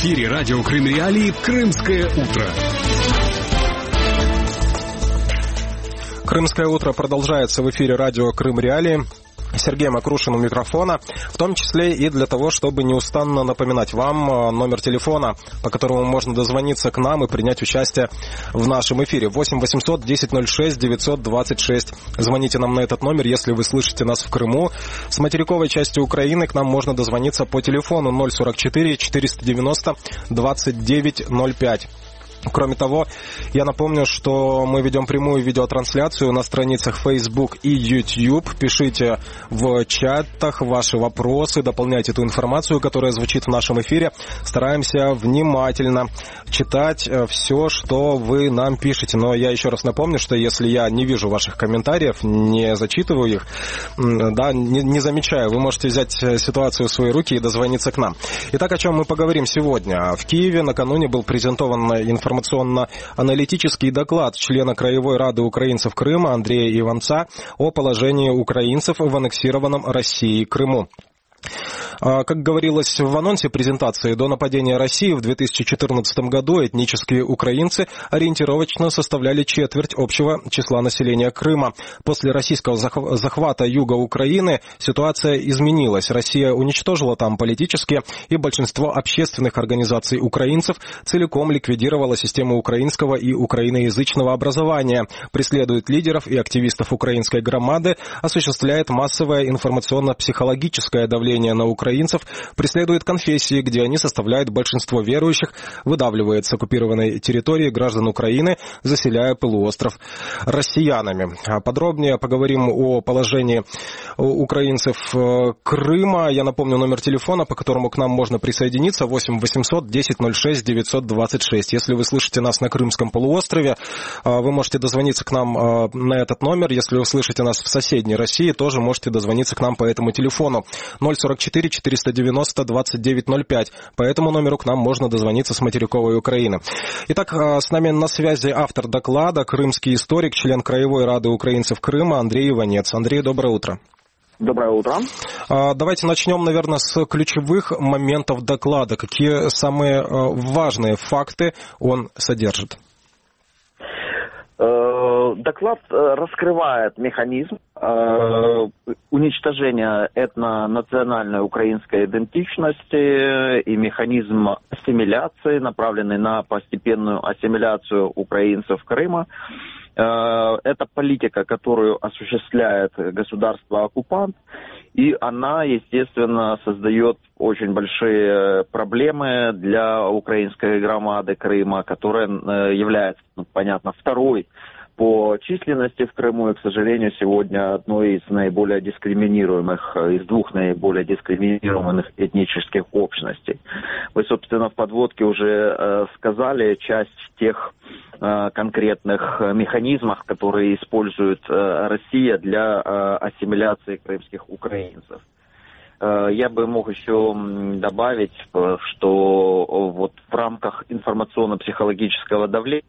эфире радио Крым Реалии «Крымское утро». «Крымское утро» продолжается в эфире радио Крым Реалии. Сергей Макрушин у микрофона, в том числе и для того, чтобы неустанно напоминать вам номер телефона, по которому можно дозвониться к нам и принять участие в нашем эфире. 8 800 1006 926. Звоните нам на этот номер, если вы слышите нас в Крыму. С материковой части Украины к нам можно дозвониться по телефону 044 490 2905. Кроме того, я напомню, что мы ведем прямую видеотрансляцию на страницах Facebook и YouTube. Пишите в чатах ваши вопросы, дополняйте ту информацию, которая звучит в нашем эфире. Стараемся внимательно читать все, что вы нам пишете. Но я еще раз напомню, что если я не вижу ваших комментариев, не зачитываю их, не замечаю, вы можете взять ситуацию в свои руки и дозвониться к нам. Итак, о чем мы поговорим сегодня. В Киеве накануне был презентован информационно-аналитический доклад члена Краевой Рады украинцев Крыма Андрея Иванца о положении украинцев в аннексированном Россией Крыму. Как говорилось в анонсе презентации, до нападения России в 2014 году этнические украинцы ориентировочно составляли четверть общего числа населения Крыма. После российского захвата юга Украины ситуация изменилась. Россия уничтожила там политические и большинство общественных организаций украинцев, целиком ликвидировала систему украинского и украиноязычного образования, преследует лидеров и активистов украинской громады, осуществляет массовое информационно-психологическое давление на украинцев, преследует конфессии, где они составляют большинство верующих, выдавливает с оккупированной территории граждан Украины, заселяя полуостров россиянами. Подробнее поговорим о положении украинцев Крыма. Я напомню номер телефона, по которому к нам можно присоединиться, 8 800 1006 926. Если вы слышите нас на Крымском полуострове, вы можете дозвониться к нам на этот номер. Если вы слышите нас в соседней России, тоже можете дозвониться к нам по этому телефону 044 490 2905. По этому номеру к нам можно дозвониться с материковой Украины. Итак, с нами на связи автор доклада, крымский историк, член Краевой Рады украинцев Крыма Андрей Иванец. Андрей, доброе утро. Доброе утро. Давайте начнем, наверное, с ключевых моментов доклада. Какие самые важные факты он содержит? Доклад раскрывает механизм уничтожения этнонациональной украинской идентичности и механизм ассимиляции, направленный на постепенную ассимиляцию украинцев Крыма. Это политика, которую осуществляет государство-оккупант, и она, естественно, создает очень большие проблемы для украинской громады Крыма, которая является, понятно, второй по численности в Крыму и, к сожалению, сегодня одной из наиболее дискриминируемых, из двух наиболее дискриминируемых этнических общностей. Вы, собственно, в подводке уже сказали часть тех конкретных механизмов, которые использует Россия для ассимиляции крымских украинцев. Я бы мог еще добавить, что вот в рамках информационно-психологического давления,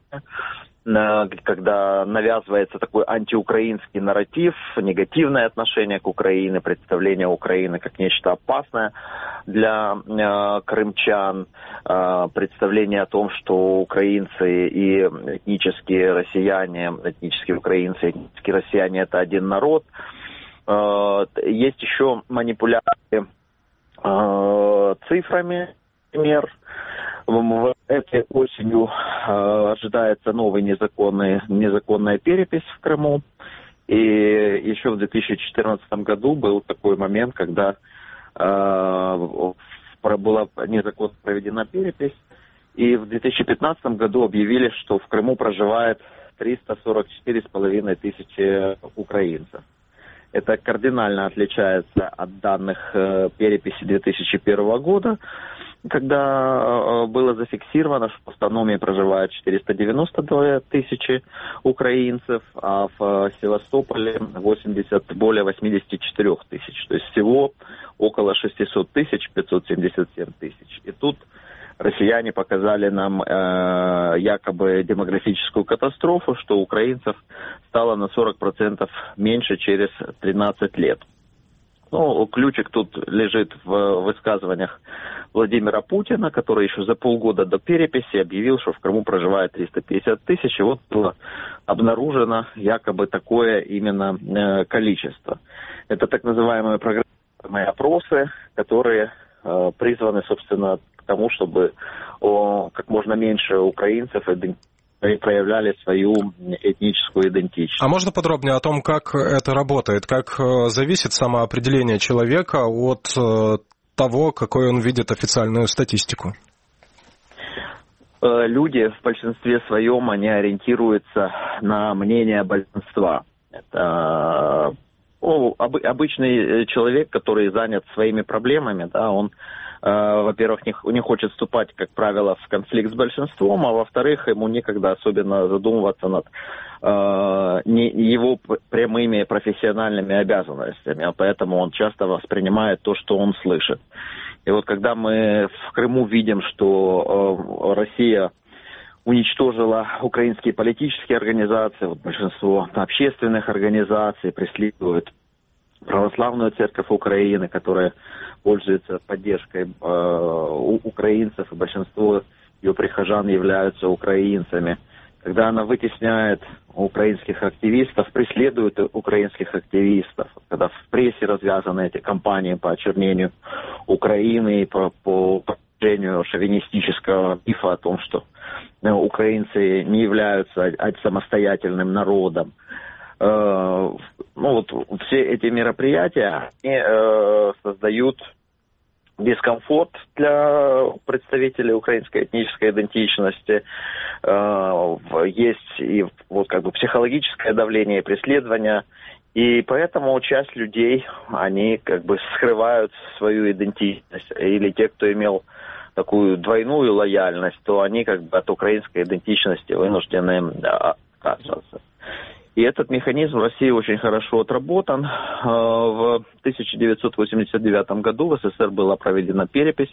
когда навязывается такой антиукраинский нарратив, негативное отношение к Украине, представление Украины как нечто опасное для крымчан, представление о том, что украинцы и этнические россияне, этнические украинцы, этнические россияне – это один народ. Есть еще манипуляции цифрами, например. Этой осенью ожидается новая незаконная перепись в Крыму. И еще в 2014 году был такой момент, когда была незаконно проведена перепись. И в 2015 году объявили, что в Крыму проживает 344,5 тысячи украинцев. Это кардинально отличается от данных переписи 2001 года, когда было зафиксировано, что в автономии проживает 492 тысячи украинцев, а в Севастополе более 84 тысяч. То есть всего около 600 тысяч, 577 тысяч. И тут россияне показали нам якобы демографическую катастрофу, что украинцев стало на 40% меньше через 13 лет. Ну, ключик тут лежит в высказываниях Владимира Путина, который еще за полгода до переписи объявил, что в Крыму проживает 350 тысяч, и вот было обнаружено якобы такое именно количество. Это так называемые программные опросы, которые призваны, собственно, к тому, чтобы как можно меньше украинцев проявляли свою этническую идентичность. А можно подробнее о том, как это работает, как зависит самоопределение человека от того, какой он видит официальную статистику? Люди в большинстве своем, они ориентируются на мнение большинства. Это обычный человек, который занят своими проблемами, да, он, во-первых, не хочет вступать, как правило, в конфликт с большинством, а во-вторых, ему некогда особенно задумываться над его прямыми профессиональными обязанностями, поэтому он часто воспринимает то, что он слышит. И вот когда мы в Крыму видим, что Россия уничтожила украинские политические организации, вот большинство общественных организаций преследуют православную церковь Украины, которая пользуется поддержкой украинцев, и большинство ее прихожан являются украинцами. Когда она вытесняет украинских активистов, преследует украинских активистов, когда в прессе развязаны эти кампании по очернению Украины и по продвижению шовинистического мифа о том, что украинцы не являются самостоятельным народом. Ну вот все эти мероприятия они создают дискомфорт для представителей украинской этнической идентичности. Есть и вот как бы психологическое давление и преследование. И поэтому часть людей, они как бы скрывают свою идентичность. Или те, кто имел такую двойную лояльность, то они как бы от украинской идентичности вынуждены отказываться. И этот механизм в России очень хорошо отработан. В 1989 году в СССР была проведена перепись.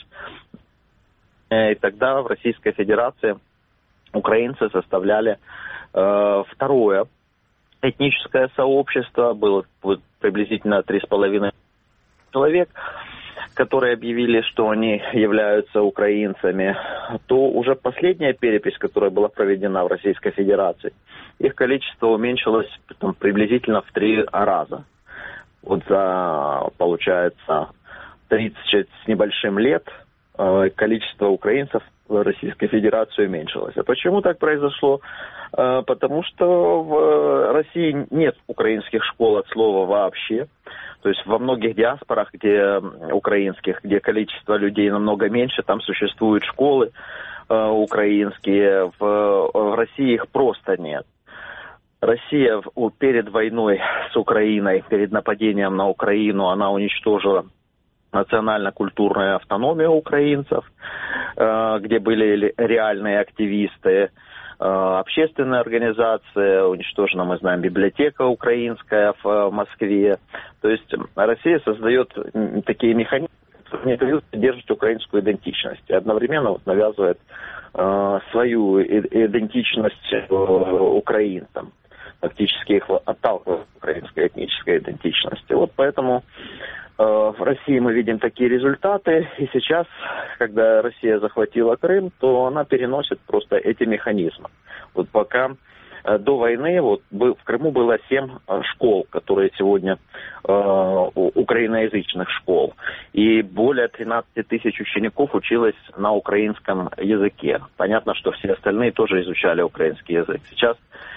И тогда в Российской Федерации украинцы составляли второе этническое сообщество. Было приблизительно 3,5 человек, которые объявили, что они являются украинцами. То уже последняя перепись, которая была проведена в Российской Федерации, их количество уменьшилось приблизительно в 3 раза. Вот за, получается, 30 с небольшим лет количество украинцев в Российской Федерации уменьшилось. А почему так произошло? Потому что в России нет украинских школ от слова вообще. То есть во многих диаспорах, где украинских, где количество людей намного меньше, там существуют школы украинские. В России их просто нет. Россия перед войной с Украиной, перед нападением на Украину, она уничтожила национально-культурную автономию украинцев, где были реальные активисты, общественные организации, уничтожена, мы знаем, библиотека украинская в Москве. То есть Россия создает такие механизмы, которые не дают поддерживать украинскую идентичность, и одновременно навязывает свою идентичность украинцам, фактически их отталкивает от украинской этнической идентичности. Вот поэтому в России мы видим такие результаты, и сейчас, когда Россия захватила Крым, то она переносит просто эти механизмы. Вот пока до войны вот, в Крыму было 7 школ, которые сегодня украиноязычных школ, и более 13 тысяч учеников училось на украинском языке. Понятно, что все остальные тоже изучали украинский язык. Сейчас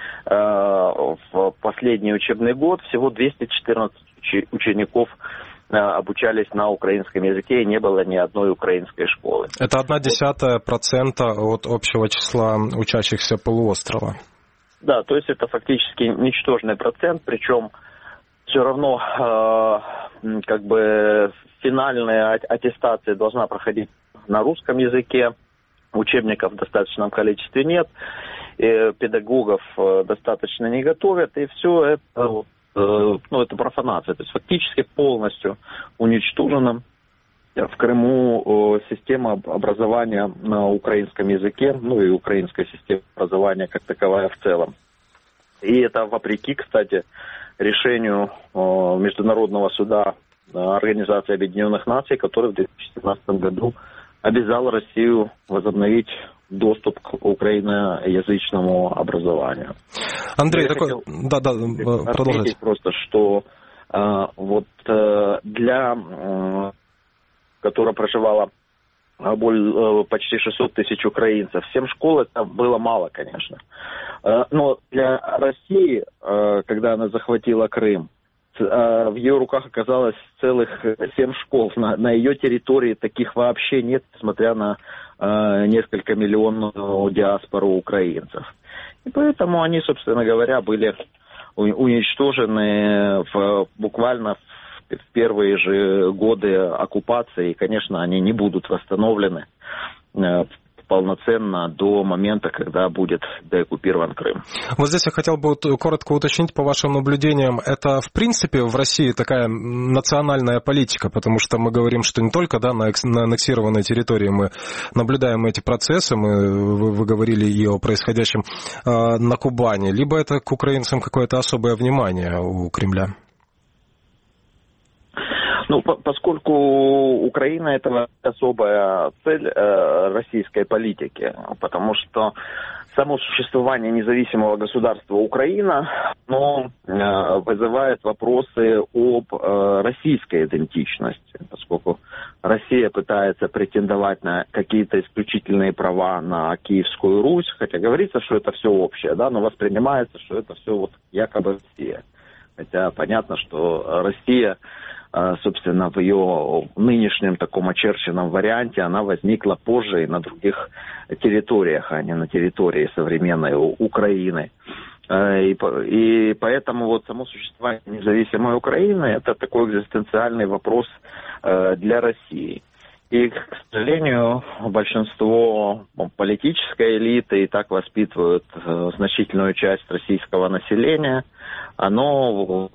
в последний учебный год всего 214 учеников обучались на украинском языке, и не было ни одной украинской школы. Это 0,1% от общего числа учащихся полуострова. Да, то есть это фактически ничтожный процент, причем все равно как бы финальная аттестация должна проходить на русском языке, учебников в достаточном количестве нет, педагогов достаточно не готовят, и все это, это профанация. То есть фактически полностью уничтожена в Крыму система образования на украинском языке, и украинская система образования как таковая в целом. И это вопреки, кстати, решению Международного суда Организации Объединенных Наций, который в 2017 году обязал Россию возобновить доступ к украиноязычному образованию. Андрей, такой... продолжайте. Просто, что которая проживала почти 600 тысяч украинцев, 7 школ это было мало, конечно. Но для России, когда она захватила Крым, в ее руках оказалось целых 7 школ. На ее территории таких вообще нет, несмотря на несколько миллионную диаспору украинцев. И поэтому они, собственно говоря, были уничтожены буквально в первые же годы оккупации. И, конечно, они не будут восстановлены полноценно до момента, когда будет деоккупирован Крым. Вот здесь я хотел бы коротко уточнить по вашим наблюдениям. Это, в принципе, в России такая национальная политика, потому что мы говорим, что не только на аннексированной территории мы наблюдаем эти процессы, вы говорили и о происходящем на Кубани, либо это к украинцам какое-то особое внимание у Кремля? Поскольку Украина – это особая цель российской политики, потому что само существование независимого государства Украина, вызывает вопросы об российской идентичности, поскольку Россия пытается претендовать на какие-то исключительные права на Киевскую Русь, хотя говорится, что это все общее, но воспринимается, что это все якобы Россия. Хотя понятно, что Россия, собственно, в ее нынешнем таком очерченном варианте, она возникла позже и на других территориях, а не на территории современной Украины. И поэтому само существование независимой Украины – это такой экзистенциальный вопрос для России. И, к сожалению, большинство политической элиты и так воспитывают значительную часть российского населения. Оно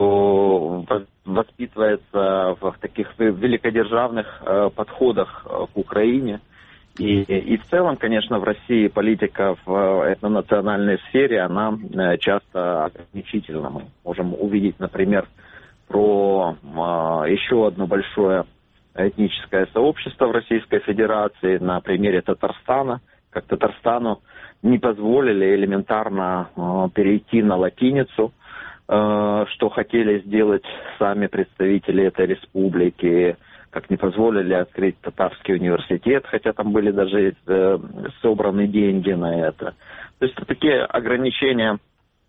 воспитывается в таких великодержавных подходах к Украине. И в целом, конечно, в России политика в этнонациональной сфере, она часто ограничительна. Мы можем увидеть, например, про еще одно большое этническое сообщество в Российской Федерации на примере Татарстана, как Татарстану не позволили элементарно перейти на латиницу, что хотели сделать сами представители этой республики, как не позволили открыть татарский университет, хотя там были даже собраны деньги на это. То есть такие ограничения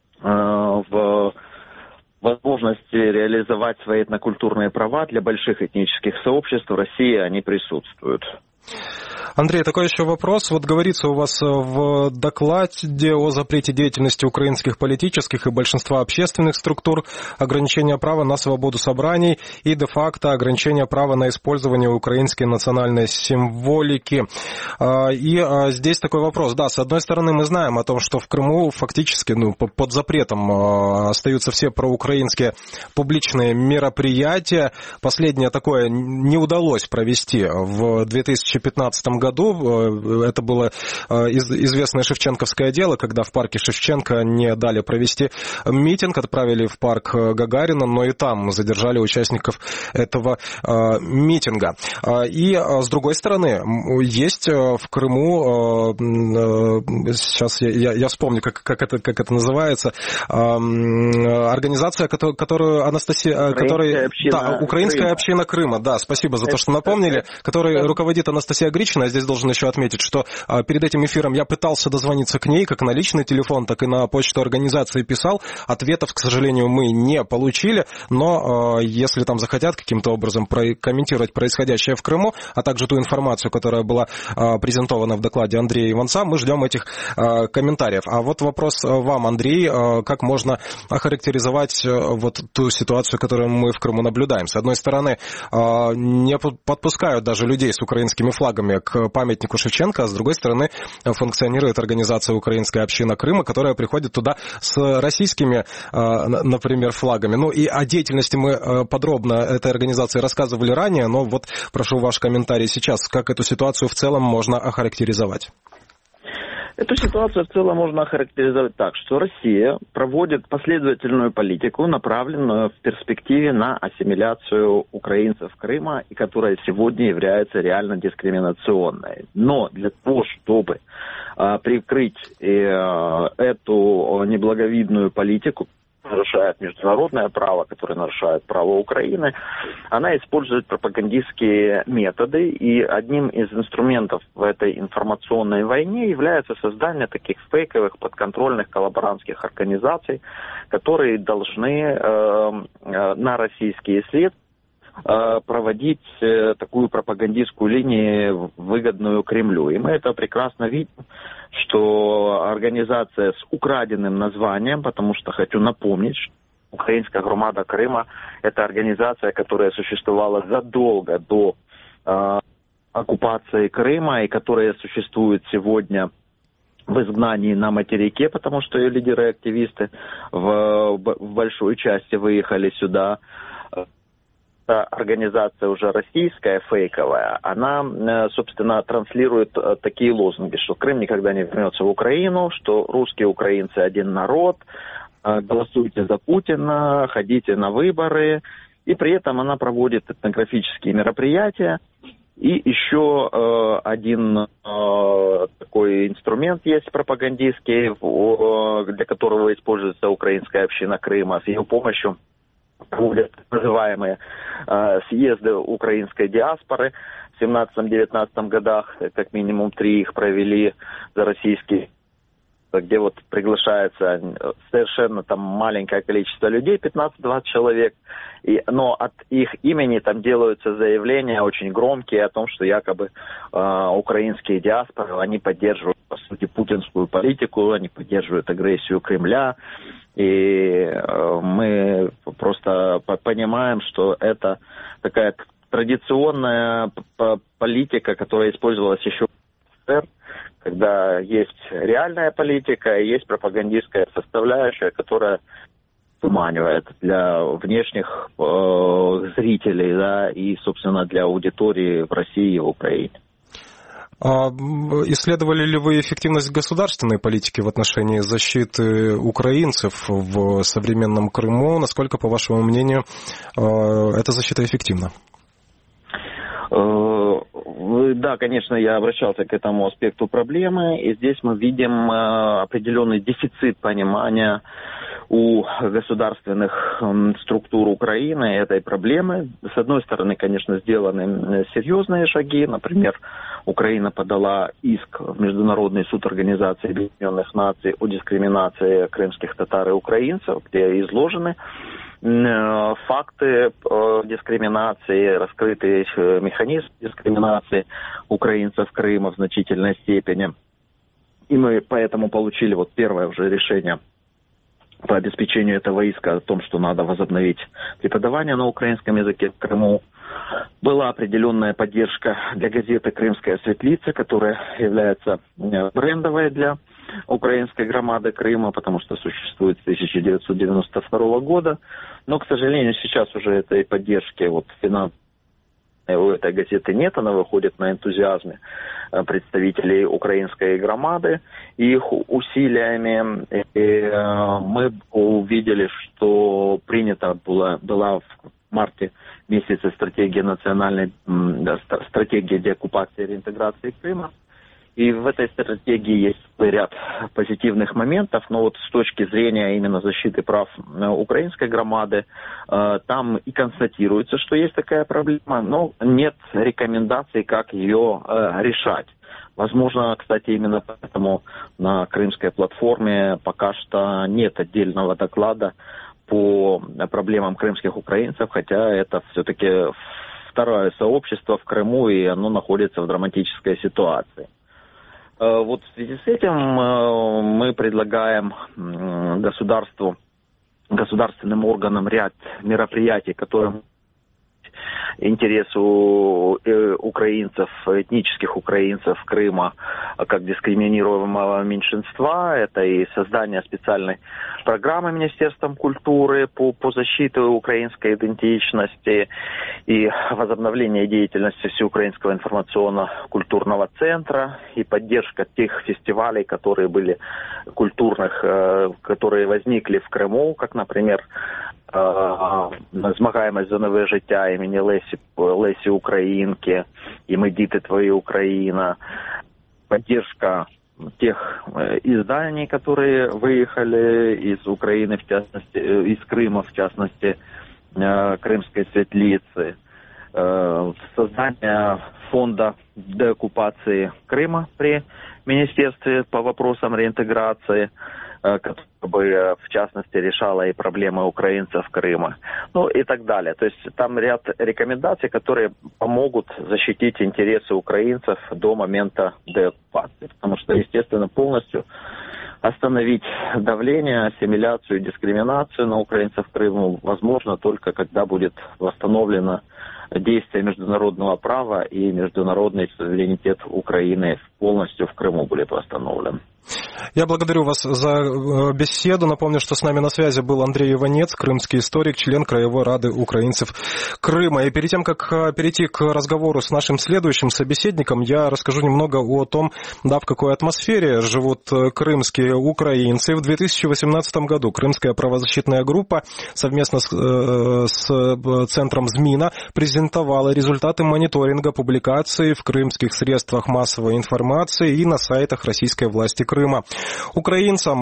в возможности реализовать свои этнокультурные права для больших этнических сообществ в России, они присутствуют. Андрей, такой еще вопрос. Вот говорится у вас в докладе о запрете деятельности украинских политических и большинства общественных структур, ограничение права на свободу собраний и де-факто ограничение права на использование украинской национальной символики. И здесь такой вопрос. Да, с одной стороны, мы знаем о том, что в Крыму фактически под запретом остаются все проукраинские публичные мероприятия. Последнее такое не удалось провести в 2015 году. Это было известное шевченковское дело, когда в парке Шевченко не дали провести митинг, отправили в парк Гагарина, но и там задержали участников этого митинга. И, с другой стороны, есть в Крыму, сейчас я вспомню, как это называется, организация, которую Анастасия... Украинская община Крыма, да, спасибо за то, что напомнили, которой руководит Анастасия Гричина. Здесь должен еще отметить, что перед этим эфиром я пытался дозвониться к ней, как на личный телефон, так и на почту организации писал. Ответов, к сожалению, мы не получили, но если там захотят каким-то образом прокомментировать происходящее в Крыму, а также ту информацию, которая была презентована в докладе Андрея Иванца, мы ждем этих комментариев. А вот вопрос вам, Андрей, как можно охарактеризовать вот ту ситуацию, которую мы в Крыму наблюдаем? С одной стороны, не подпускают даже людей с украинскими флагами к памятнику Шевченко, а с другой стороны функционирует организация «Украинская община Крыма», которая приходит туда с российскими, например, флагами. Ну и о деятельности мы подробно этой организации рассказывали ранее, но вот прошу ваш комментарий сейчас, как эту ситуацию в целом можно охарактеризовать. Эту ситуацию в целом можно охарактеризовать так, что Россия проводит последовательную политику, направленную в перспективе на ассимиляцию украинцев Крыма, и которая сегодня является реально дискриминационной. Но для того, чтобы прикрыть эту неблаговидную политику, нарушает международное право, которое нарушает право Украины, она использует пропагандистские методы, и одним из инструментов в этой информационной войне является создание таких фейковых подконтрольных коллаборантских организаций, которые должны на российские след проводить такую пропагандистскую линию, выгодную Кремлю. И мы это прекрасно видим, что организация с украденным названием, потому что хочу напомнить, что Украинская громада Крыма – это организация, которая существовала задолго до оккупации Крыма и которая существует сегодня в изгнании на материке, потому что ее лидеры и активисты в большой части выехали сюда. Организация уже российская, фейковая, она, собственно, транслирует такие лозунги, что Крым никогда не вернется в Украину, что русские украинцы один народ, голосуйте за Путина, ходите на выборы, и при этом она проводит этнографические мероприятия. И еще один такой инструмент есть пропагандистский, для которого используется украинская община Крыма. С ее помощью проводят так называемые съезды украинской диаспоры. В 17-19 годах как минимум 3 их провели за российские, где вот приглашается совершенно там маленькое количество людей, 15-20 человек, но от их имени там делаются заявления очень громкие о том, что якобы украинские диаспоры, они поддерживают, по сути, путинскую политику, они поддерживают агрессию Кремля, и мы просто понимаем, что это такая традиционная политика, которая использовалась еще в СССР, когда есть реальная политика и есть пропагандистская составляющая, которая туманивает для внешних зрителей, да, и, собственно, для аудитории в России и в Украине. Исследовали ли вы эффективность государственной политики в отношении защиты украинцев в современном Крыму? Насколько, по вашему мнению, эта защита эффективна? Да, конечно, я обращался к этому аспекту проблемы, и здесь мы видим определенный дефицит понимания у государственных структур Украины этой проблемы. С одной стороны, конечно, сделаны серьезные шаги. Например, Украина подала иск в Международный суд Организации Объединенных Наций о дискриминации крымских татар и украинцев, где изложены факты дискриминации, раскрытый механизм дискриминации украинцев Крыма в значительной степени. И мы поэтому получили вот первое уже решение по обеспечению этого иска о том, что надо возобновить преподавание на украинском языке в Крыму. Была определенная поддержка для газеты «Крымская светлица», которая является брендовой для украинской громады Крыма, потому что существует с 1992 года. Но, к сожалению, сейчас уже этой поддержки финансовой у этой газеты нет. Она выходит на энтузиазме представителей украинской громады и их усилиями. И мы увидели, что принята была в марте месяце стратегия стратегия деоккупации и реинтеграции Крыма. И в этой стратегии есть ряд позитивных моментов, но вот с точки зрения именно защиты прав украинской громады, там и констатируется, что есть такая проблема, но нет рекомендаций, как ее решать. Возможно, кстати, именно поэтому на крымской платформе пока что нет отдельного доклада по проблемам крымских украинцев, хотя это все-таки второе сообщество в Крыму, и оно находится в драматической ситуации. Вот в связи с этим мы предлагаем государственным органам ряд мероприятий, которые интерес украинцев, этнических украинцев Крыма как дискриминируемого меньшинства. Это и создание специальной программы Министерством культуры по защите украинской идентичности, и возобновление деятельности Всеукраинского информационно-культурного центра, и поддержка тех фестивалей, которые были культурных, которые возникли в Крыму, как, например, «Змагаємось за нове життя» имени Лесі Українки и «Мы діти твои Украина», поддержка тех изданий, которые выехали из Украины, в частности, из Крыма, в частности, Крымской Светлицы, создание фонда деоккупации Крыма при Министерстве по вопросам реинтеграции, которое бы, в частности, решало и проблемы украинцев Крыма, ну и так далее. То есть там ряд рекомендаций, которые помогут защитить интересы украинцев до момента деоккупации, потому что, естественно, полностью остановить давление, ассимиляцию, дискриминацию на украинцев в Крыму возможно только когда будет восстановлено действие международного права и международный суверенитет Украины полностью в Крыму будет восстановлен. Я благодарю вас за беседу. Напомню, что с нами на связи был Андрей Иванец, крымский историк, член Краевой рады украинцев Крыма. И перед тем, как перейти к разговору с нашим следующим собеседником, я расскажу немного о том, в какой атмосфере живут крымские украинцы. В 2018 году Крымская правозащитная группа совместно с центром ЗМИНа презентовала результаты мониторинга публикаций в крымских средствах массовой информации и на сайтах российской власти Крыма. Украинцам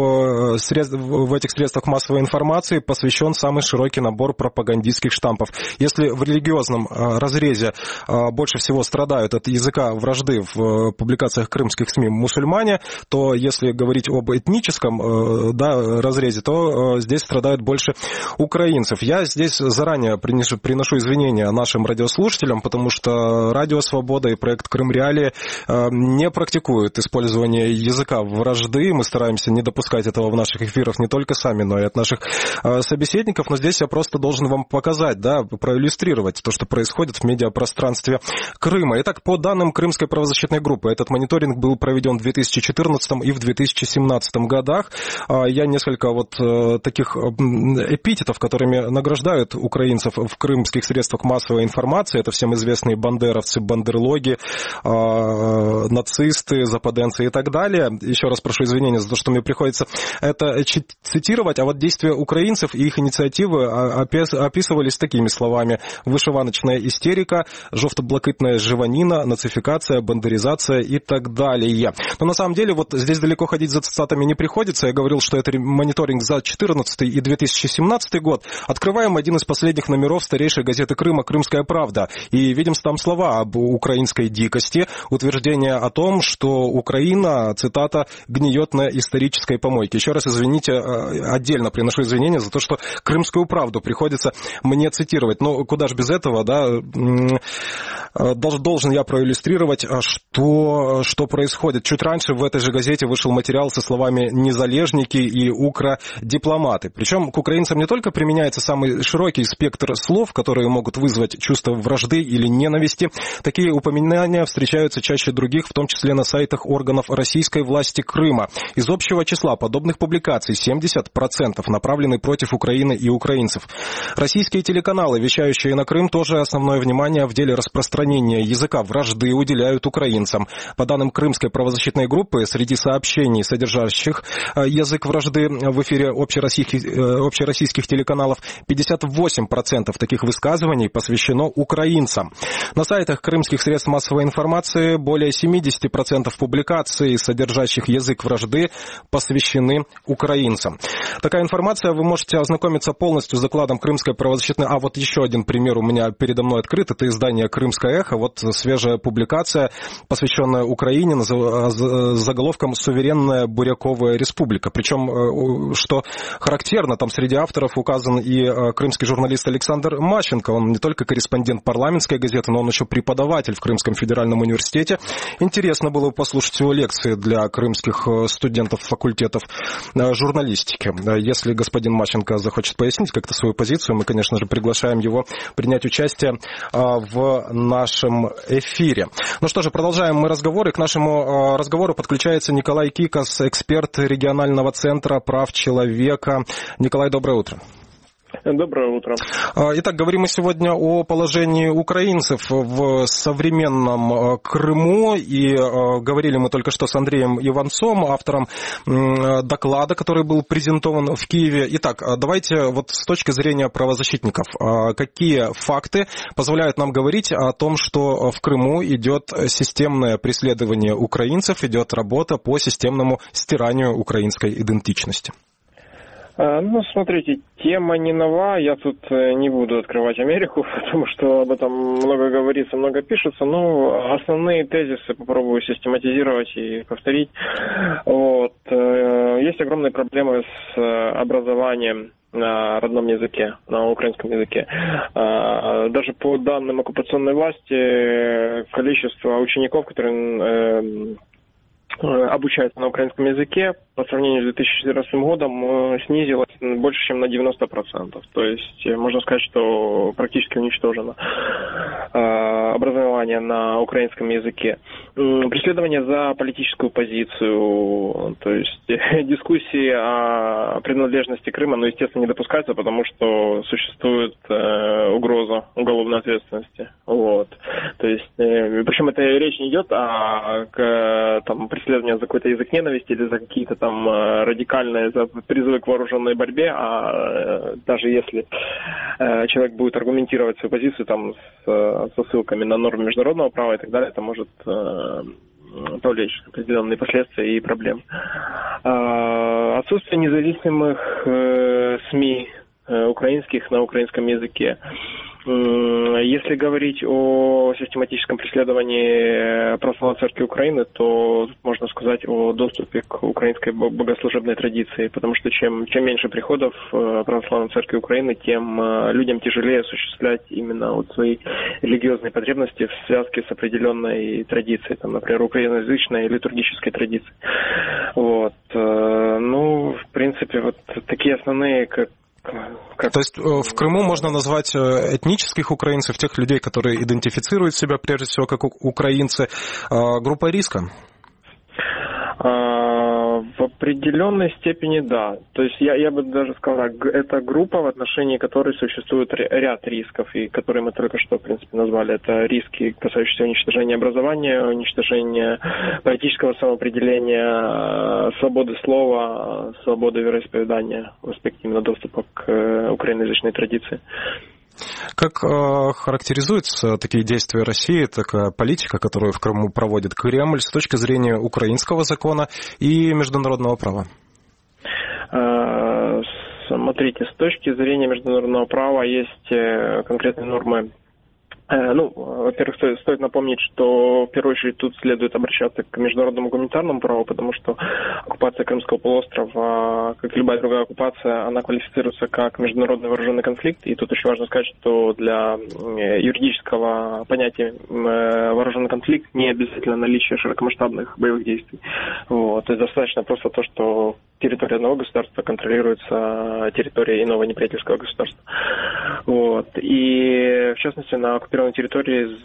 в этих средствах массовой информации посвящен самый широкий набор пропагандистских штампов. Если в религиозном разрезе больше всего страдают от языка вражды в публикациях крымских СМИ мусульмане, то если говорить об этническом разрезе, то здесь страдают больше украинцев. Я здесь заранее приношу извинения нашим радиослушателям, потому что Радио Свобода и проект Крым Реалии не практикуют использование языка вражды. Мы стараемся не допускать этого в наших эфирах не только сами, но и от наших собеседников. Но здесь я просто должен вам показать, проиллюстрировать то, что происходит в медиапространстве Крыма. Итак, по данным Крымской правозащитной группы, этот мониторинг был проведен в 2014 и в 2017 годах. Я несколько таких эпитетов, которыми награждают украинцев в крымских средствах массовой информации. Это всем известные бандеровцы, бандерлоги, нацисты, западенцы и так далее. Еще раз прошу извинения за то, что мне приходится это цитировать, а действия украинцев и их инициативы описывались такими словами: вышиваночная истерика, жовто-блакитная живанина, нацификация, бандеризация и так далее. Но на самом деле здесь далеко ходить за цитатами не приходится. Я говорил, что это мониторинг за 2014 и 2017 год. Открываем один из последних номеров старейшей газеты Крыма «Крымская правда» и видим там слова об украинской дикости, утверждение о том, что Украина, цитата, гниет на исторической помойке. Еще раз извините, отдельно приношу извинения за то, что «Крымскую правду» приходится мне цитировать. Но куда же без этого, должен я проиллюстрировать, что происходит. Чуть раньше в этой же газете вышел материал со словами «незалежники» и «укрдипломаты». Причем к украинцам не только применяется самый широкий спектр слов, которые могут вызвать чувство вражды или ненависти. Такие упоминания встречаются чаще других, в том числе на сайтах органов российской власти Крыма. Из общего числа подобных публикаций 70% направлены против Украины и украинцев. Российские телеканалы, вещающие на Крым, тоже основное внимание в деле распространения языка вражды уделяют украинцам. По данным Крымской правозащитной группы, среди сообщений, содержащих язык вражды в эфире общероссийских телеканалов, 58% таких высказываний посвящено украинцам. На сайтах крымских средств массовой информации более 70% публикаций, содержащих язык вражды, посвящены украинцам. Такая информация, вы можете ознакомиться полностью с докладом Крымской правозащитной. Еще один пример у меня передо мной открыт. Это издание «Крымская «Эхо». Вот свежая публикация, посвященная Украине, с заголовком «Суверенная Буряковая республика». Причем, что характерно, там среди авторов указан и крымский журналист Александр Мащенко. Он не только корреспондент парламентской газеты, но он еще преподаватель в Крымском федеральном университете. Интересно было послушать его лекции для крымских студентов факультетов журналистики. Если господин Мащенко захочет пояснить как-то свою позицию, мы, конечно же, приглашаем его принять участие в нашем эфире. Ну что же, продолжаем мы разговор, и к нашему разговору подключается Николай Кикос, эксперт регионального центра прав человека. Николай, доброе утро. Доброе утро. Итак, говорим мы сегодня о положении украинцев в современном Крыму. И говорили мы только что с Андреем Иванцом, автором доклада, который был презентован в Киеве. Итак, давайте вот с точки зрения правозащитников, какие факты позволяют нам говорить о том, что в Крыму идет системное преследование украинцев, идет работа по системному стиранию украинской идентичности? Ну, смотрите, тема не нова, я тут не буду открывать Америку, потому что об этом много говорится, много пишется, но основные тезисы попробую систематизировать и повторить. Вот. Есть огромные проблемы с образованием на родном языке, на украинском языке. Даже по данным оккупационной власти, количество учеников, которые обучаются на украинском языке, по сравнению с 2014 годом снизилось больше, чем на 90%. То есть можно сказать, что практически уничтожено образование на украинском языке. Преследование за политическую позицию, то есть дискуссии о принадлежности Крыма, естественно, не допускаются, потому что существует угроза уголовной ответственности. Вот. То есть, причем это речь не идет о преследовании за какой-то язык ненависти или за какие-то там радикальные за призывы к вооруженной борьбе, а даже если человек будет аргументировать свою позицию там со ссылками на нормы международного права и так далее, это может повлечь определенные последствия и проблемы. Отсутствие независимых СМИ украинских на украинском языке. Если говорить о систематическом преследовании православной церкви Украины, то можно сказать о доступе к украинской богослужебной традиции, потому что чем меньше приходов православной церкви Украины, тем людям тяжелее осуществлять именно свои религиозные потребности в связке с определенной традицией, например, украиноязычной литургической традицией. Вот. В принципе, вот такие основные, То есть в Крыму можно назвать этнических украинцев, тех людей, которые идентифицируют себя прежде всего как украинцы, группой риска? В определенной степени да. То есть я бы даже сказал, это группа, в отношении которой существует ряд рисков, и которые мы только что, в принципе, назвали. Это риски, касающиеся уничтожения образования, уничтожения политического самоопределения, свободы слова, свободы вероисповедания в аспекте именно доступа к украиноязычной традиции. Как характеризуются такие действия России, такая политика, которую в Крыму проводит Кремль, с точки зрения украинского закона и международного права? Смотрите, с точки зрения международного права есть конкретные нормы. Во-первых, стоит напомнить, что в первую очередь тут следует обращаться к международному гуманитарному праву, потому что оккупация Крымского полуострова, как и любая другая оккупация, она квалифицируется как международный вооруженный конфликт. И тут очень важно сказать, что для юридического понятия вооруженный конфликт не обязательно наличие широкомасштабных боевых действий. Вот. То есть достаточно просто то, что территория одного государства контролируется территорией иного неприятельского государства. Вот. И в частности на оккупированной территории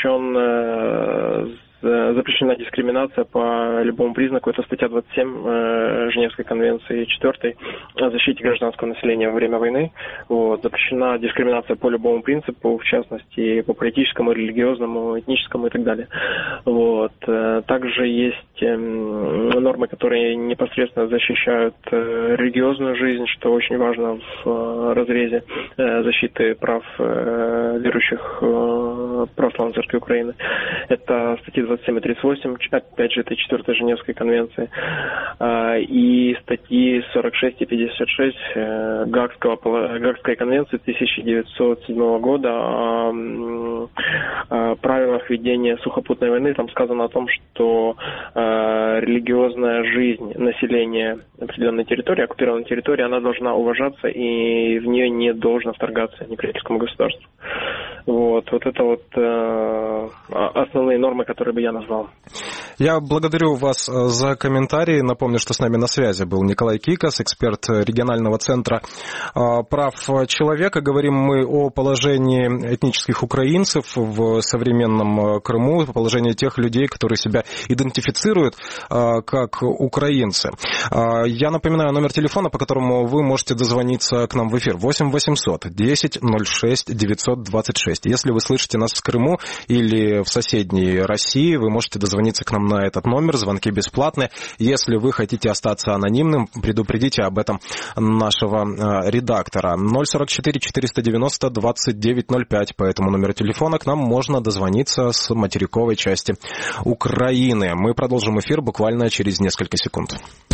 запрещена дискриминация по любому признаку. Это статья 27 Женевской конвенции 4 о защите гражданского населения во время войны. Вот. Запрещена дискриминация по любому принципу, в частности по политическому, религиозному, этническому и так далее. Вот. Также есть нормы, которые непосредственно защищают религиозную жизнь, что очень важно в разрезе защиты прав верующих Православной Церкви Украины. Это статьи 27 и 38, опять же, это 4-й Женевской конвенции, и статьи 46 и 56 Гаагской конвенции 1907 года о правилах ведения сухопутной войны. Там сказано о том, что религиозная жизнь населения определенной территории, оккупированной территории, она должна уважаться, и в нее не должно вторгаться неприятельскому государству. Вот это основные нормы, которые бы я назвал. Я благодарю вас за комментарии. Напомню, что с нами на связи был Николай Кикас, эксперт регионального центра прав человека. Говорим мы о положении этнических украинцев в современном Крыму, положении тех людей, которые себя идентифицируют как украинцы. Я напоминаю номер телефона, по которому вы можете дозвониться к нам в эфир. 8 800 10 06 926. Если вы слышите нас в Крыму или в соседней России, вы можете дозвониться к нам на этот номер. Звонки бесплатные. Если вы хотите остаться анонимным, предупредите об этом нашего редактора. 044 490 2905. По этому номеру телефона к нам можно дозвониться с материковой части Украины. Мы продолжим эфир буквально через несколько секунд.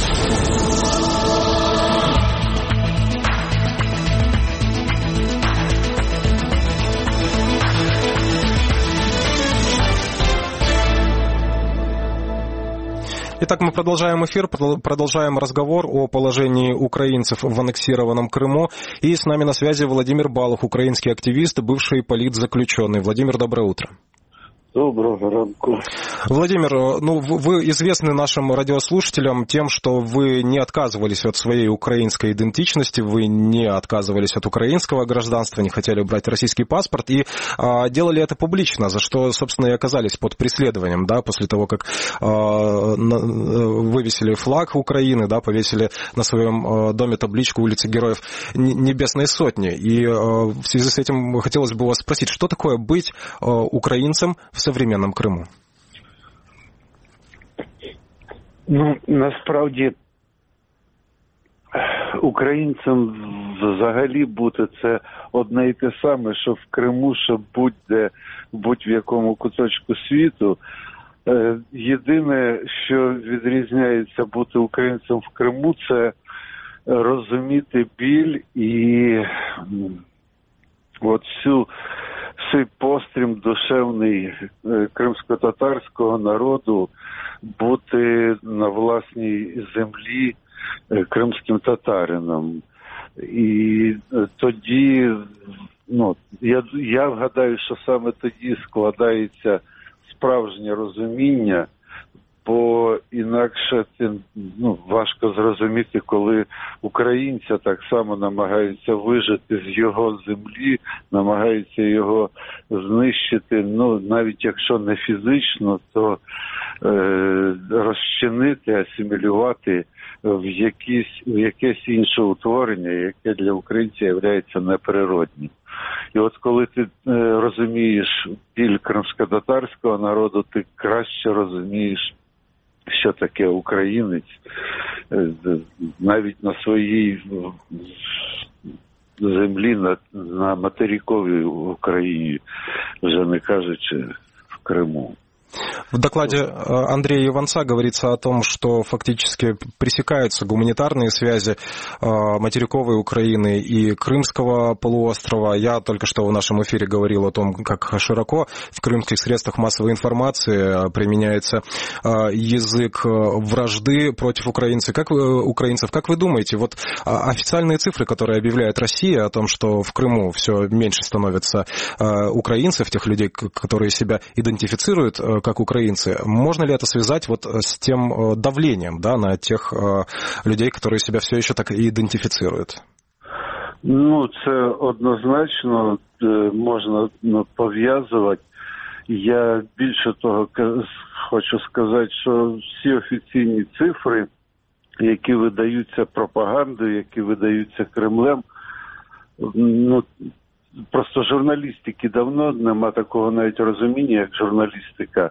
Итак, мы продолжаем эфир, продолжаем разговор о положении украинцев в аннексированном Крыму. И с нами на связи Владимир Балух, украинский активист, бывший политзаключенный. Владимир, доброе утро. Доброго ранку. Владимир, вы известны нашим радиослушателям тем, что вы не отказывались от своей украинской идентичности, вы не отказывались от украинского гражданства, не хотели убрать российский паспорт и делали это публично, за что, собственно, и оказались под преследованием, да, после того, как вывесили флаг Украины, да, повесили на своем доме табличку улицы Героев Небесной Сотни. И в связи с этим хотелось бы вас спросить, что такое быть украинцем в современном Криму? Насправді українцям взагалі бути це одне і те саме, що в Криму, що будь-де, будь-в якому куточку світу. Єдине, що відрізняється бути українцем в Криму, це розуміти біль і цей пострім душевний кримсько-татарського народу бути на власній землі кримським татарином. І тоді, я вгадаю, що саме тоді складається справжнє розуміння, бо інакше важко зрозуміти, коли українця так само намагаються вижити з його землі, намагаються його знищити, навіть якщо не фізично, то розчинити, асимілювати в якесь інше утворення, яке для українця є неприродним. І от коли ти розумієш біль кримсько-татарського народу, ти краще розумієш, що таке українець, навіть на своїй землі, на материковій Україні, вже не кажучи в Криму. В докладе Андрея Иванца говорится о том, что фактически пресекаются гуманитарные связи материковой Украины и Крымского полуострова. Я только что в нашем эфире говорил о том, как широко в крымских средствах массовой информации применяется язык вражды против украинцев. Как вы думаете, вот официальные цифры, которые объявляет Россия о том, что в Крыму все меньше становится украинцев, тех людей, которые себя идентифицируют как украинцы. Можно ли это связать вот с тем давлением, да, на тех людей, которые себя все еще так идентифицируют? Це однозначно можна пов'язувати. Я більше того хочу сказати, що всі офіційні цифри, які видаються пропагандою, які видаються Кремлем, просто журналістики давно нема такого навіть розуміння, як журналістика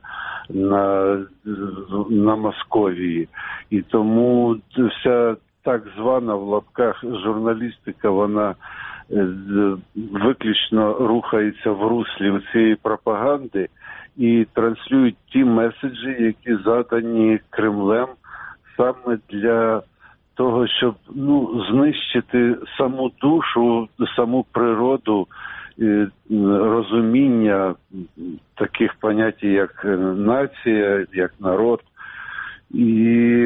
на Московії. І тому вся так звана в лапках журналістика, вона виключно рухаються в руслі цієї пропаганди і транслюють ті меседжі, які задані Кремлем саме для того, щоб знищити саму душу, саму природу, розуміння таких понять, як нація, як народ. І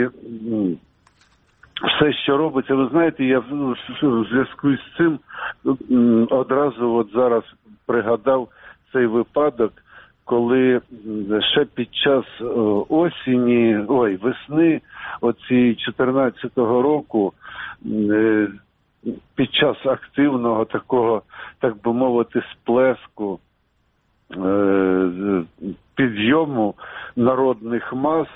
все, що робиться, ви знаєте, я в зв'язку з цим одразу зараз пригадав цей випадок, коли ще під час весни оці 14-го року, під час активного такого, так би мовити, сплеску, підйому народних мас,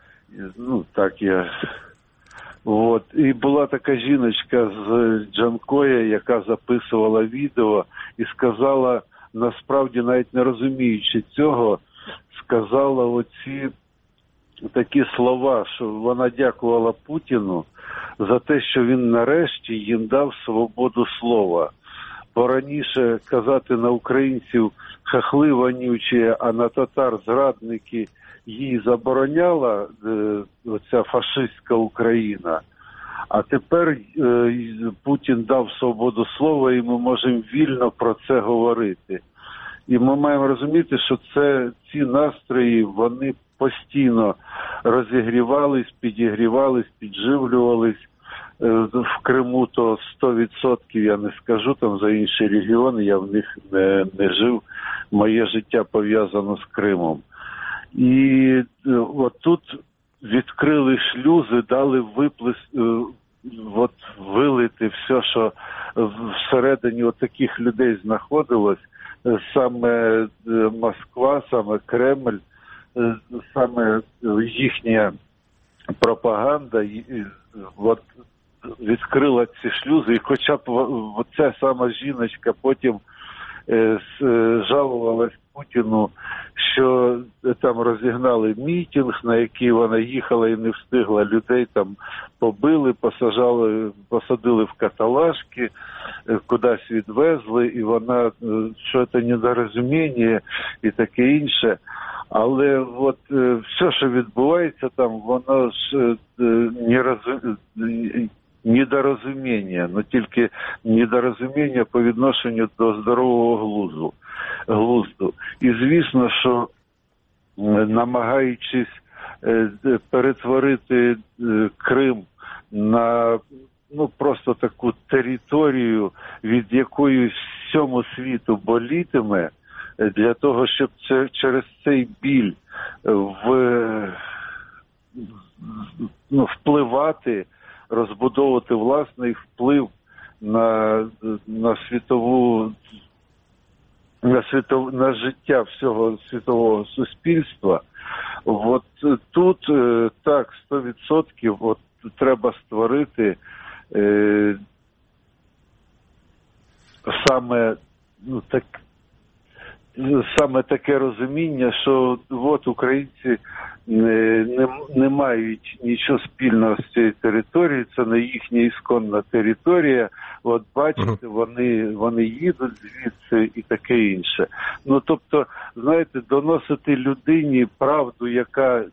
і була така жіночка з Джанкоя, яка записувала відео і сказала, насправді навіть не розуміючи цього, сказала оці такі слова, що вона дякувала Путіну за те, що він нарешті їм дав свободу слова. Бо раніше казати на українців хахли вонючі, а на татар зрадники їй забороняла оця фашистська Україна. А тепер Путін дав свободу слова, і ми можемо вільно про це говорити. І ми маємо розуміти, що ці настрої, вони постійно розігрівались, підігрівались, підживлювались. В Криму то 100%, я не скажу, там за інші регіони, я в них не жив. Моє життя пов'язано з Кримом. І отут відкрили шлюзи, дали вилити все, що всередині таких людей знаходилось, саме Москва, саме Кремль, саме їхня пропаганда, відкрила ці шлюзи, і хоча б ця сама жіночка потім жалувалась Путіну, що там розігнали мітинг, на який вона їхала і не встигла, людей там побили, посадили в каталажки, кудись відвезли, і вона, що це недорозуміння і таке інше. Але все, що відбувається там, воно ж недорозуміння, тільки недорозуміння по відношенню до здорового глузду. І звісно, що намагаючись перетворити Крим на просто таку територію, від якої всьому світу болітиме, для того, щоб через цей біль впливати, розбудовувати власний вплив на життя всього світового суспільства. Тут так 100% треба створити саме таке розуміння, що українці не мають нічого спільного з цією територією, це не їхня ісконна територія, бачите, вони їдуть звідси і таке інше. Тобто, знаєте, доносити людині правду, яка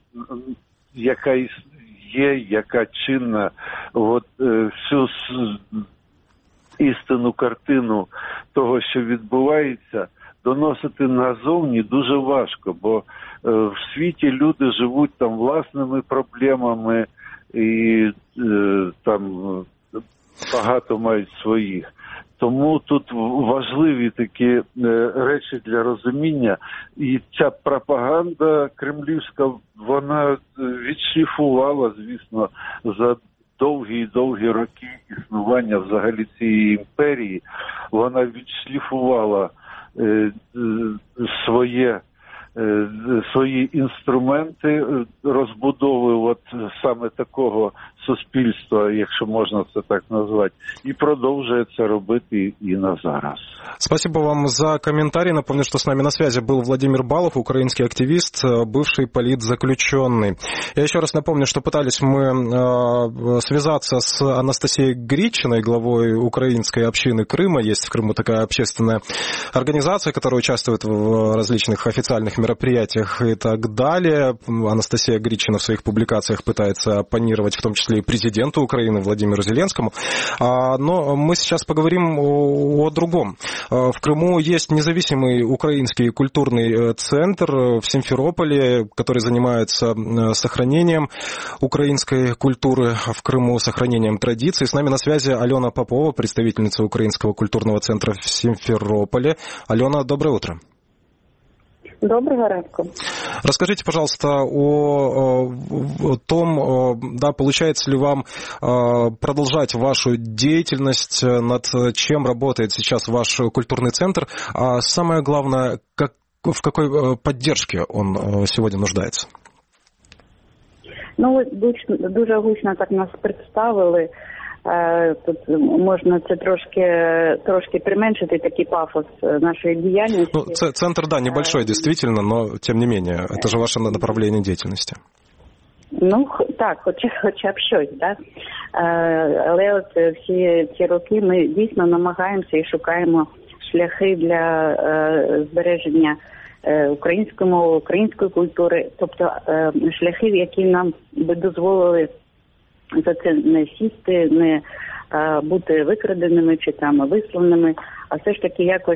є, яка чинна, всю істинну картину того, що відбувається, доносити назовні дуже важко, бо в світі люди живуть там власними проблемами і там багато мають своїх. Тому тут важливі такі речі для розуміння. І ця пропаганда кремлівська, вона відшліфувала, звісно, за довгі роки існування взагалі цієї імперії, вона відшліфувала свої інструменти розбудови от саме такого суспільства, якщо можна це так назвати, и продолжает это робити и на зараз. Спасибо вам за комментарий. Напомню, что с нами на связи был Владимир Балов, украинский активист, бывший политзаключенный. Я еще раз напомню, что пытались мы связаться с Анастасией Гритчиной, главой украинской общины Крыма. Есть в Крыму такая общественная организация, которая участвует в различных официальных мероприятиях и так далее. Анастасия Гритчина в своих публикациях пытается оппонировать в том числе и президенту Украины Владимиру Зеленскому. Но мы сейчас поговорим о другом. В Крыму есть независимый украинский культурный центр в Симферополе, который занимается сохранением украинской культуры в Крыму, сохранением традиций. С нами на связи Алена Попова, представительница Украинского культурного центра в Симферополе. Алена, доброе утро. Доброго ранку. Расскажите, пожалуйста, о том, да, получается ли вам продолжать вашу деятельность, над чем работает сейчас ваш культурный центр, а самое главное, в какой поддержке он сегодня нуждается? Ну, дуже гучно так нас представили. Тут можна це трошки применшити, такий пафос нашей деятельности. Ну, центр, да, небольшой, действительно, но тем не менее, это же ваше направление деятельности. Ну, так, хоча б щось, да. Але от всі ці роки ми дійсно намагаємося і шукаємо шляхи для збереження української мови, української культури, тобто шляхи, які нам би дозволили за це не сісти, не бути викраденими чи там висланими, а все ж таки якось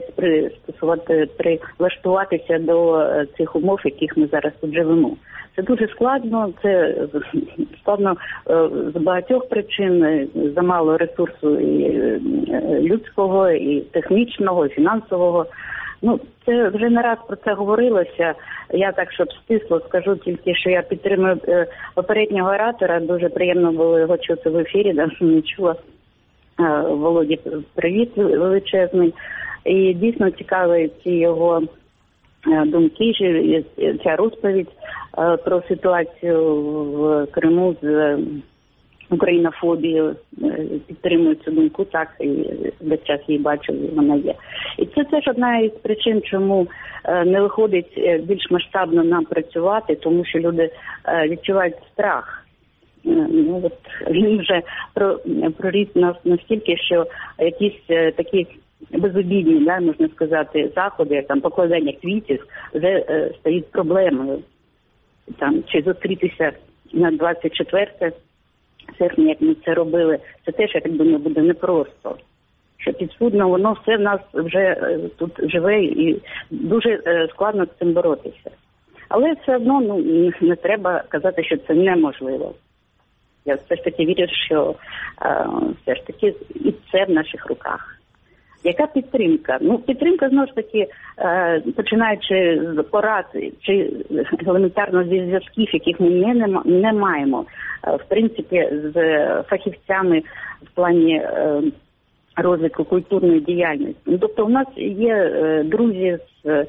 прилаштуватися до цих умов, в яких ми зараз тут живемо. Це дуже складно, це складно з багатьох причин, замало ресурсу і людського, і технічного, і фінансового. Ну, це вже не раз про це говорилося. Я так, щоб стисло, скажу тільки, що я підтримую попереднього оратора. Дуже приємно було його чути в ефірі, не чула. Володі, привіт величезний. І дійсно цікаві ці його думки, ця розповідь про ситуацію в Криму з українофобією. Підтримую цю думку, так, і весь час її бачу, вона є. І це теж одна із причин, чому не виходить більш масштабно нам працювати, тому що люди відчувають страх. Ну, от він вже проріс настільки, що якісь такі безобідні, да, можна сказати, заходи, як там покладання квітів, вже стають проблемою. Там, чи зустрітися на 24 серпня, як ми це робили, це теж, я так думаю, буде непросто. Що підсудно, воно все в нас вже тут живе і дуже складно з цим боротися. Але все одно не треба казати, що це неможливо. Я все ж таки вірю, що все ж таки і це в наших руках. Яка підтримка? Ну, підтримка, знову ж таки, починаючи з порад чи елементарно зі зв'язків, яких ми не маємо, в принципі, з фахівцями в плані розвитку культурної діяльності. Ну, тобто у нас є друзі з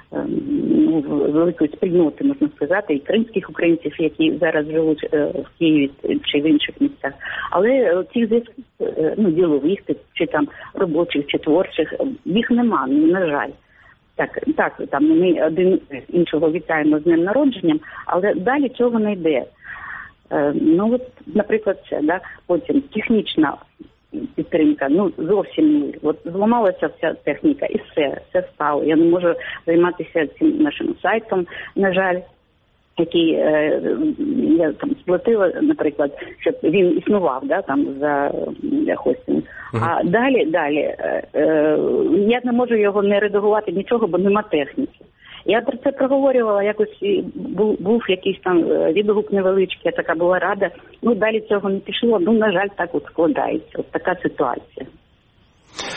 великої спільноти, можна сказати, і кримських українців, які зараз живуть в Києві чи в інших місцях. Але цих зв'язків, ділових, чи там робочих, чи творчих, їх нема, на жаль. Так, там ми один іншого вітаємо з днем народженням, але далі цього не йде. Ну, от, наприклад, це, да, потім технічна підтримка, зовсім нуль. От зламалася вся техніка і все стало. Я не можу займатися цим нашим сайтом, на жаль, який я там сплатила, наприклад, щоб він існував, да, там за хостинг. А далі я не можу його не редагувати нічого, бо нема техніки. Я про це проговорювала, якось був якийсь там відгук невеличкий, я така була рада. Далі цього не пішло, на жаль, так от складається. От така ситуація.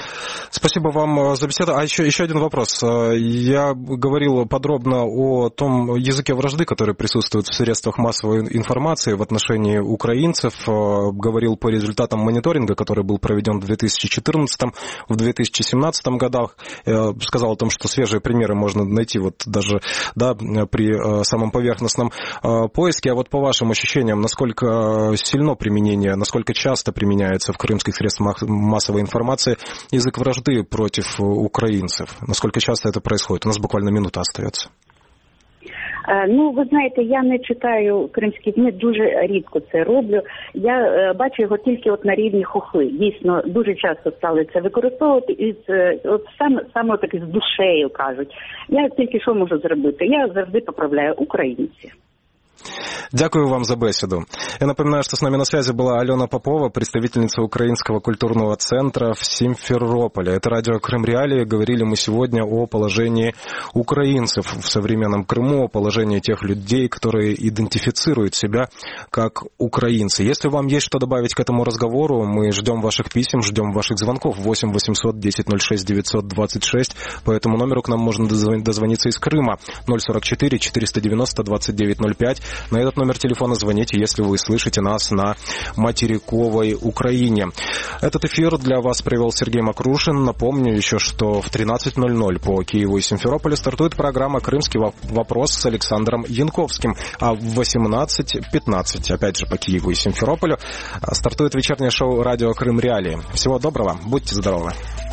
Спасибо вам за беседу. А еще один вопрос. Я говорил подробно о том языке вражды, который присутствует в средствах массовой информации в отношении украинцев. Говорил по результатам мониторинга, который был проведен в 2014, в 2017 годах. Сказал о том, что свежие примеры можно найти вот даже при самом поверхностном поиске. А вот по вашим ощущениям, насколько сильно применение, насколько часто применяется в крымских средствах массовой информации язык вражды против украинцев? Насколько часто это происходит? У нас буквально минута остается. Ну, ви знаєте, я не читаю кримські ЗМІ, дуже рідко це роблю. Я бачу його тільки от на рівні хохли. Дійсно, дуже часто стали це використовувати і саме так з душею кажуть. Я тільки що можу зробити? Я завжди поправляю українців. Дякую вам за беседу. Я напоминаю, что с нами на связи была Алена Попова, представительница Украинского культурного центра в Симферополе. Это радио Крым Реалии. Говорили мы сегодня о положении украинцев в современном Крыму, о положении тех людей, которые идентифицируют себя как украинцы. Если вам есть что добавить к этому разговору, мы ждем ваших писем, ждем ваших звонков. 8 800 10 06 926. По этому номеру к нам можно дозвониться из Крыма. 044 490 2905. На этот номер телефона звоните, если вы слышите нас на материковой Украине. Этот эфир для вас провел Сергей Макрушин. Напомню еще, что в 13:00 по Киеву и Симферополю стартует программа «Крымский вопрос» с Александром Янковским. А в 18:15, опять же по Киеву и Симферополю, стартует вечернее шоу «Радио Крым Реалии». Всего доброго, будьте здоровы.